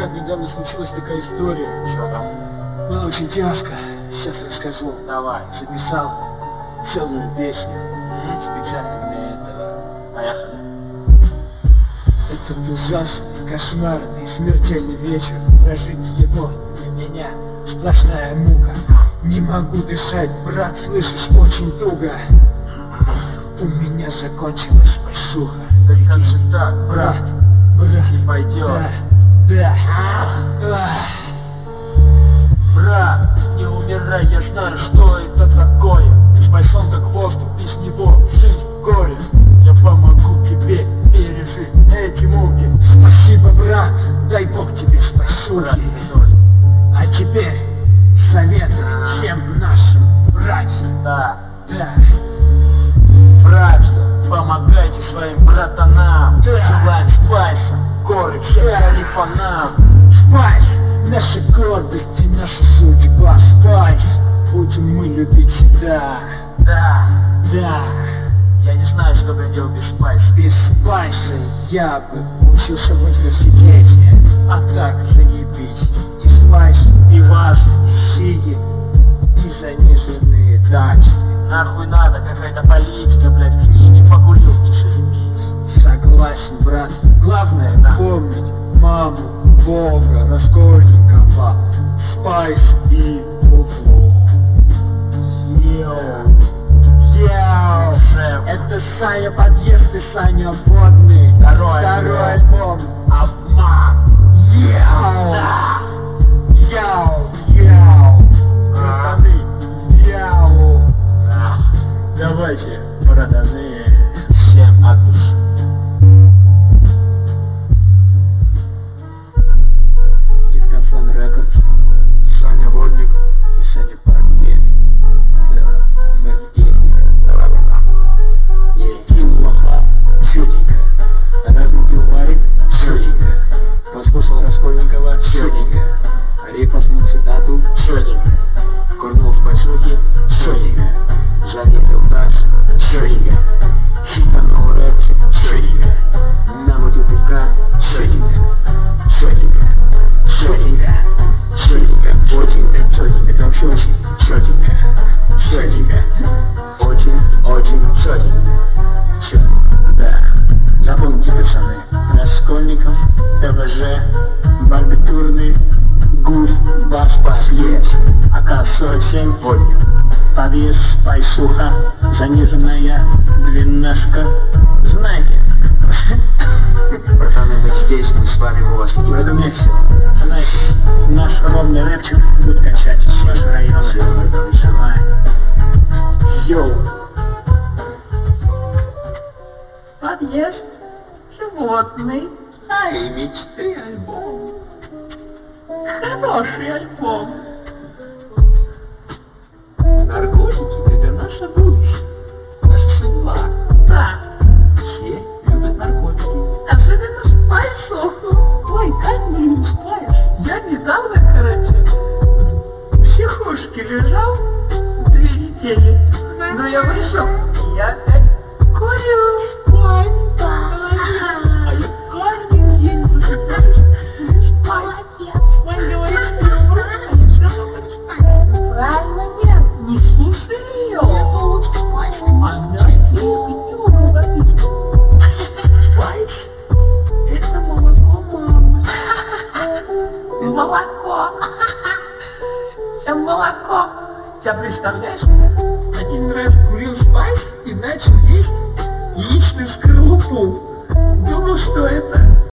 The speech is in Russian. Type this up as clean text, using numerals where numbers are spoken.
брат, недавно случилась такая история. Что там? Было очень тяжко. Сейчас расскажу. Давай. Записал целую песню. Специально для этого. Поехали. Этот ужасный, кошмарный, смертельный вечер. Прожить его для меня сплошная мука. Не могу дышать, брат, слышишь, очень туго. У меня закончилась посуха. Да как же так, брат? Не пойдет. Да. Брат, не умирай, я знаю, что это такое. Спасен как воздух, без него жизнь горе. Я помогу тебе пережить эти муки. Спасибо, брат, дай Бог тебе спасухи. А теперь совет всем нашим братьям. Да. Да. Братья, помогайте своим братанам. Да. Желаем спайса, горы всем калифанам. Спайс, наша гордость и наша судьба. Спайс, будем мы любить всегда. Да. Да. Я не знаю, что бы я делал без спайса. Без спайса я бы учился в университете. А так заебись. И спайс, и ваш, сиги, и заниженные дачи. Нахуй надо, какая-то политика, блядь, в книге покурил, не шелемись. Согласен, брат. Главное помнить маму, Бога, Раскольникова, спайс и бухло. Йоу. Это Саня Подъезд и Саня Водный. Второй альбом. Обман. Йоу. Да. Йоу. Братаны. Йоу. Давайте, братаны, всем от души. Диктофон Рекордс, Саня Водник и Саня Подъезд. Да, мы в теме. Давай, братан. Едим лоха, чётенько. Разбудил Варик, чётенько. Послушал Раскольникова, чётенько. Репостнул цитату, чётенько. Курнул в посухе, чётенько. Занизил таз, чётенько. Хитанул рэпчик, чётенько. Намутил пивка, чётенько. Чётенько. Чётенько. Чётенько. Очень-то чётенько. Это вообще очень чётенько. Чётенько. Очень чётенько. Чётенько. Да. Запомните, пацаны. Раскольников, ТВЖ, барбитурный, гуф, бас, подъезд. АК-47, водник. Подъезд, спайсуха, заниженная длиннашка. Знаете? Пацаны, мы здесь, мы с вами в Оске. В этом месте. Знаете, наш ровный рэпчик будет качать ваш район. Йоу. Подъезд, животный, а и мечты альбом. Хороший альбом. Наркотики — это наше будущее, наша судьба. Да, все любят наркотики. Особенно спайсуху. Ой, как мне не спаешь. Я недавно, в психушке лежал 2 недели. Но я вышел, и я опять курю спать. А я каждый день просыпаюсь. Молодец. Он говорит, что я вру, а я все равно хочу спать. Правильно, нет. Не слушай ее. Это лучше спать. Она не говорит. Спать — это молоко мамы. Молоко. Это молоко. Тебя представляешь? Один раз курил спайс и начал есть яичную скорлупу. Думал, что это